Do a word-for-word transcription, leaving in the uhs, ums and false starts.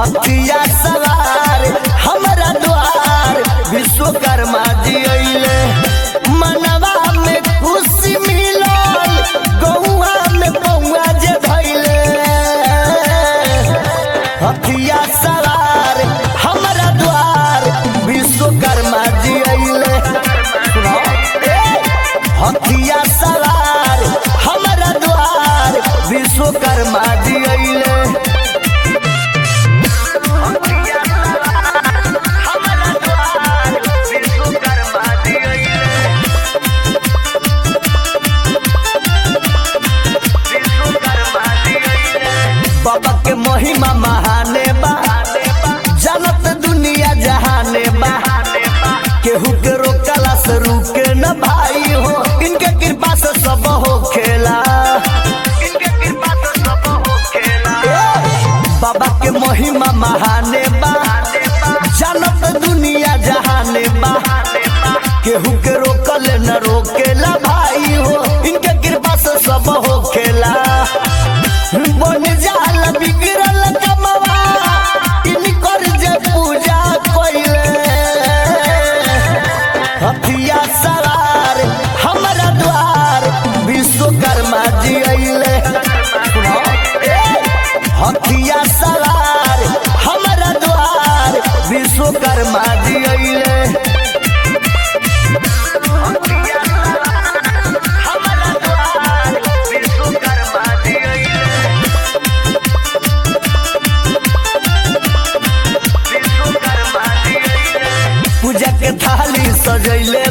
हथिया सवार हमरा द्वार विश्वकर्मा जी अइले मनवा में खुशी मिलल गौआ में बउआ जे धइले हथिया सवार हमरा द्वार विश्वकर्मा जी अइले हथिया सवार हमरा द्वार विश्वकर्मा जी अइले बाबा के महिमा महाने बा जानत दुनिया जहाने बा केहू के रोकला से रुके न भाई हो इनके कृपा से सब हो खेला इनके कृपा से सब हो खेला बाबा के महिमा महाने बा जानत दुनिया जहाने बा केहू के रोकल न रोकेला भाई हो इनके कृपा से सब हो खेला बन जाल बिगड़ल कमवा इनकर जे पूजा कइले हथिया सवार हमरा द्वार विश्वकर्मा जी अइले हथिया सवार हमरा द्वार विश्वकर्मा जी अइले पूजा के थाली सजैले